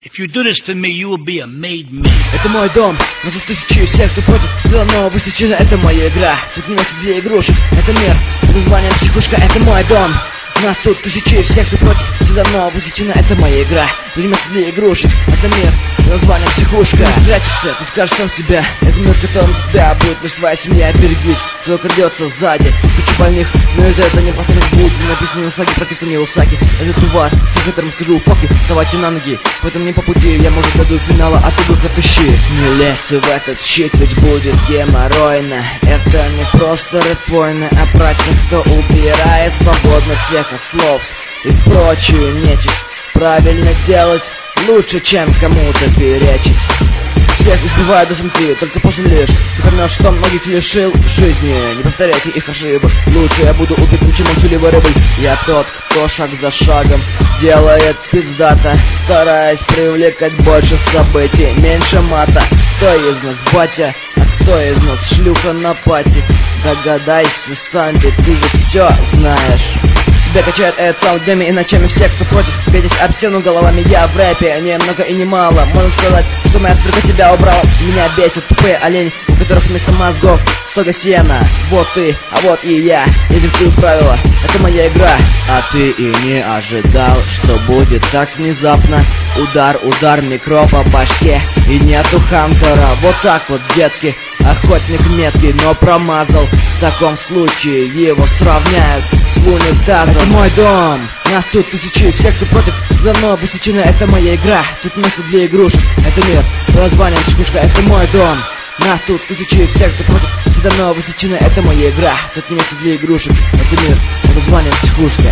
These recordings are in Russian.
If you do this to me, you will be a made man. Это мой дом, нас тут тысячи, всех, кто против, всегда равно высечено. Это моя игра, тут не место для игрушек. Это мир, под названием психушка, это мой дом. Нас тут тысячи, всех, кто против, всегда равно высечено. Это моя игра, тут не место для игрушек. Это мир, под названием психушка. Ты спрячешься, тут скажешь сам себя. Это мир, в котором тебя будет лишь твоя семья. Берегись, кто крадется сзади. Куча больных, но из-за этого не просто будет написано на саге против Танилосаки. Это тувар, с которым скажу факи, вставайте на ноги. Поэтому не по пути, я может дойду финала, а ты выход ищи. Не лезь в этот щит, ведь будет геморройно. Это не просто рэп-войны, а братья, кто убирает свободно всех от слов и прочую нечисть. Правильно делать лучше, чем кому-то перечить. Всех избивают до смерти, только пожалеешь. Ты поймешь, что многих лишил жизни. Не повторяйте их ошибок. Лучше я буду убитым, чем молчаливой рыбой. Я тот, кто шаг за шагом делает пиздато, стараясь привлекать больше событий, меньше мата. Кто из нас батя, а кто из нас шлюха на пати? Догадайся сам, ведь ты же все знаешь. Тебя качает этот саунд днями и ночами всех, кто против. Бейтесь об стену головами, я в рэпе немного и немало. Можно сказать, что моя стройка тебя убрала. Меня бесит тупые олени, у которых вместо мозгов стога сена. Вот ты, а вот и я, я диктую правила, это моя игра. А ты и не ожидал, что будет так внезапно. Удар, удар, микро по башке, и нету хантера. Вот так вот, детки, охотник меткий, но промазал. В таком случае его сравняют с унитазом. Это мой дом, нас тут тысячи, всех, кто против, все равно высечено. Это моя игра, тут место для игрушек. Это мир, под названием психушка, это мой дом. Нас тут тысячи, всех, кто против, все равно высечено. Это моя игра, тут не место для игрушек. Это мир, под названием психушка.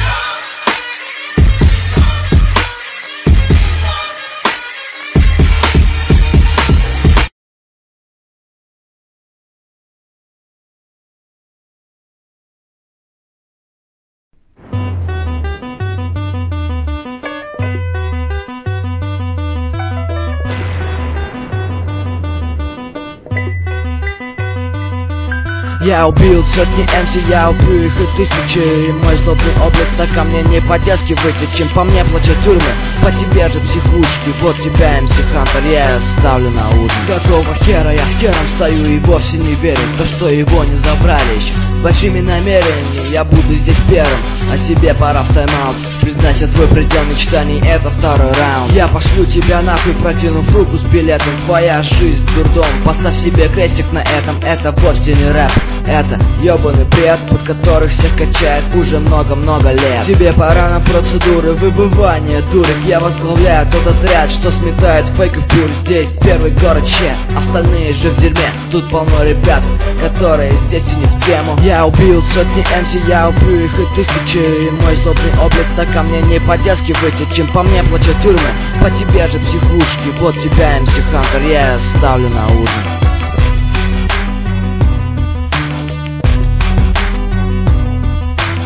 Я убил сотни МС, я убил их и тысячи. И мой злобный облик так ко мне не по-детски вытечен. По мне плачут тюрьмы, по тебе же психушки. Вот тебя, МС Хантер, я ставлю на ужин. Какого хера я с хером стою и вовсе не верю в то, что его не забрали еще. Большими намерениями я буду здесь первым, а тебе пора в тайм-аут. Признайся, твой предел мечтаний — это второй раунд. Я пошлю тебя нахуй, протянув руку с билетом. Твоя жизнь дурдом, поставь себе крестик на этом. Это вовсе не рэп, это ёбаный бред, под которых всех качает уже много-много лет. Тебе пора на процедуры выбывания дурик. Я возглавляю тот отряд, что сметает фейков пюр. Здесь первый город Че, остальные же в дерьме. Тут полно ребят, которые здесь и не в тему. Я убил сотни МС, я убил их и тысячи. И мой злобный облик так ко мне не по-детски вытечен. По мне плачут тюрьмы, по тебе же психушки. Вот тебя, МС Хантер, я ставлю на ужин.